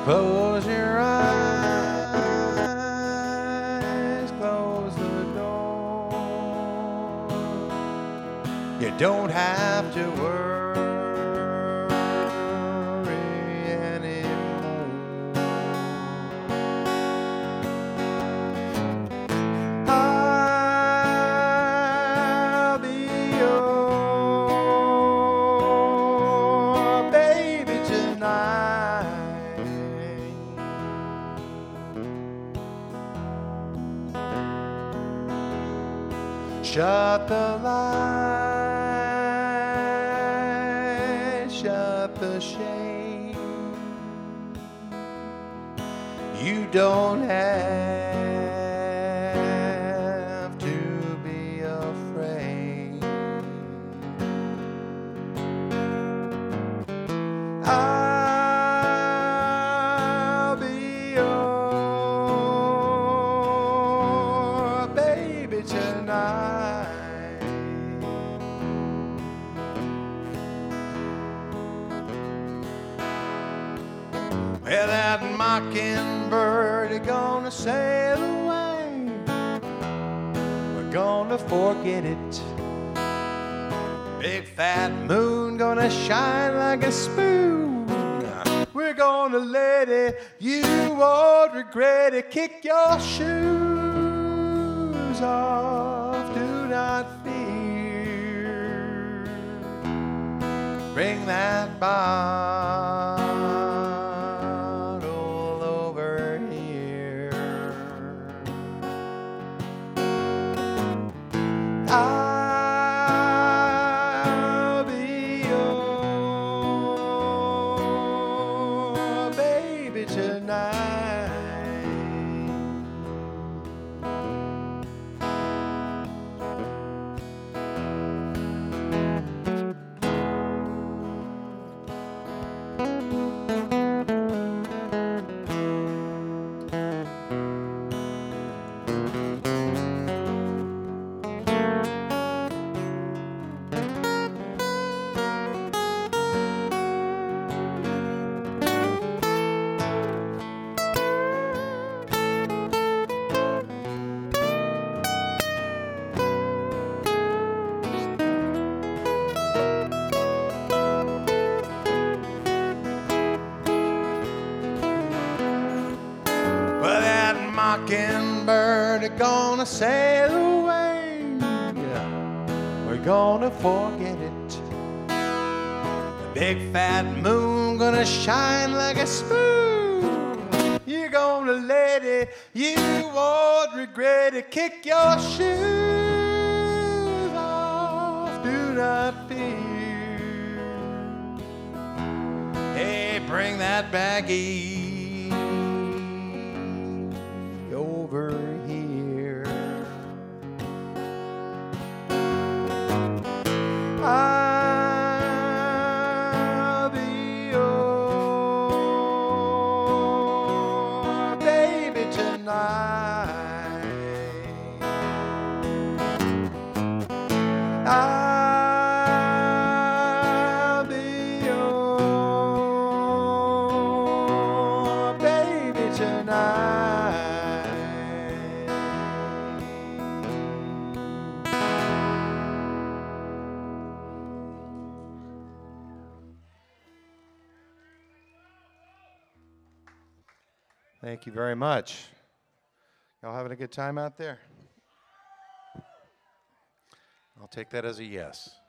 Close your eyes, close the door. You don't have to worry anymore. I'll be your baby tonight. Shut the light, shut the shade. You don't have to be afraid. I'll be your baby tonight. Well, that mockingbird is gonna sail away. We're gonna forget it. Big fat moon gonna shine like a spoon. We're gonna let it, you won't regret it. Kick your shoes off, do not fear. Bring that bottle over here. I'll be your baby tonight. Well, that mockingbird is gonna sail away. We're gonna forget it. The big fat moon gonna shine like a spoon. You're gonna let it, you won't regret it. Kick your shoes off, do not fear. Hey, bring that baggie over here. I'll be your baby tonight. I'll be your baby tonight. Thank you very much. Y'all having a good time out there? I'll take that as a yes.